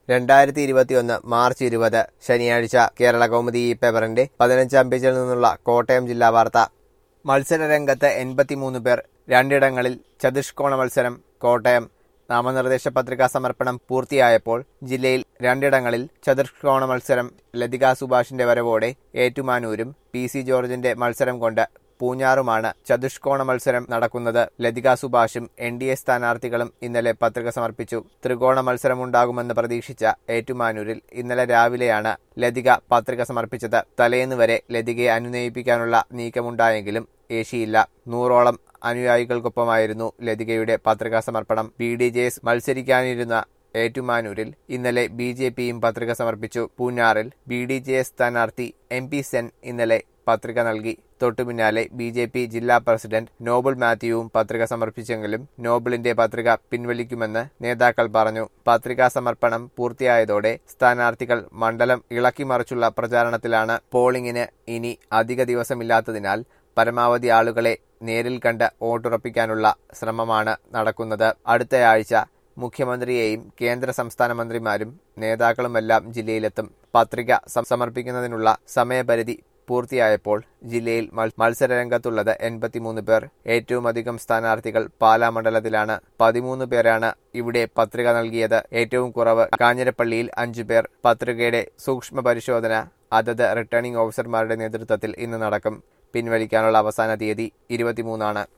2021 March 20 ശനിയാഴ്ച കേരള കൗമുദി ഈ പേപ്പറിന്റെ 15-ാം പേജിൽ നിന്നുള്ള കോട്ടയം ജില്ലാ വാർത്ത. മത്സരരംഗത്ത് 83 പേർ, രണ്ടിടങ്ങളിൽ ചതുഷ്കോണ മത്സരം. കോട്ടയം നാമനിർദ്ദേശ പത്രികാ സമർപ്പണം പൂർത്തിയായപ്പോൾ ജില്ലയിൽ രണ്ടിടങ്ങളിൽ ചതുഷ്കോണ മത്സരം. ലതിക സുഭാഷിന്റെ വരവോടെ ഏറ്റുമാനൂരും PC ജോർജിന്റെ മത്സരം കൊണ്ട് പൂഞ്ഞാറുമാണ് ചതുഷ്കോണ മത്സരം നടക്കുന്നത്. ലതിക സുഭാഷും NDA സ്ഥാനാർത്ഥികളും ഇന്നലെ പത്രിക സമർപ്പിച്ചു. ത്രികോണ മത്സരമുണ്ടാകുമെന്ന് പ്രതീക്ഷിച്ച ഏറ്റുമാനൂരിൽ ഇന്നലെ രാവിലെയാണ് ലതിക പത്രിക സമർപ്പിച്ചത്. തലേന്ന് വരെ ലതികയെ അനുനയിപ്പിക്കാനുള്ള നീക്കമുണ്ടായെങ്കിലും ഏശിയില്ല. 100ഓളം അനുയായികൾക്കൊപ്പമായിരുന്നു ലതികയുടെ പത്രികാ സമർപ്പണം. BDJS മത്സരിക്കാനിരുന്ന ഏറ്റുമാനൂരിൽ ഇന്നലെ BJPയും പത്രിക സമർപ്പിച്ചു. പൂഞ്ഞാറിൽ BDJS സ്ഥാനാർത്ഥി MP സെൻ ഇന്നലെ പത്രിക നൽകി. തൊട്ടുപിന്നാലെ BJP ജില്ലാ പ്രസിഡന്റ് നോബിൾ മാത്യുവും പത്രിക സമർപ്പിച്ചെങ്കിലും നോബിളിന്റെ പത്രിക പിൻവലിക്കുമെന്ന് നേതാക്കൾ പറഞ്ഞു. പത്രികാ സമർപ്പണം പൂർത്തിയായതോടെ സ്ഥാനാർത്ഥികൾ മണ്ഡലം ഇളക്കിമറിച്ചുള്ള പ്രചാരണത്തിലാണ്. പോളിംഗിന് ഇനി അധിക ദിവസമില്ലാത്തതിനാൽ പരമാവധി ആളുകളെ നേരിൽ കണ്ട് വോട്ടുറപ്പിക്കാനുള്ള ശ്രമമാണ് നടക്കുന്നത്. അടുത്തയാഴ്ച മുഖ്യമന്ത്രിയെയും കേന്ദ്ര സംസ്ഥാന മന്ത്രിമാരും നേതാക്കളുമെല്ലാം ജില്ലയിലെത്തും. പത്രിക സമർപ്പിക്കുന്നതിനുള്ള സമയപരിധി പൂർത്തിയായപ്പോൾ ജില്ലയിൽ മത്സരരംഗത്തുള്ളത് 83 പേർ. ഏറ്റവുമധികം സ്ഥാനാർത്ഥികൾ പാലാ മണ്ഡലത്തിലാണ്. 13 പേരാണ് ഇവിടെ പത്രിക നൽകിയത്. ഏറ്റവും കുറവ് കാഞ്ഞിരപ്പള്ളിയിൽ 5 പേർ. പത്രികയുടെ സൂക്ഷ്മ പരിശോധന അതത് റിട്ടേണിംഗ് ഓഫീസർമാരുടെ നേതൃത്വത്തിൽ ഇന്ന് നടക്കും. പിൻവലിക്കാനുള്ള അവസാന തീയതി 23 ആണ്.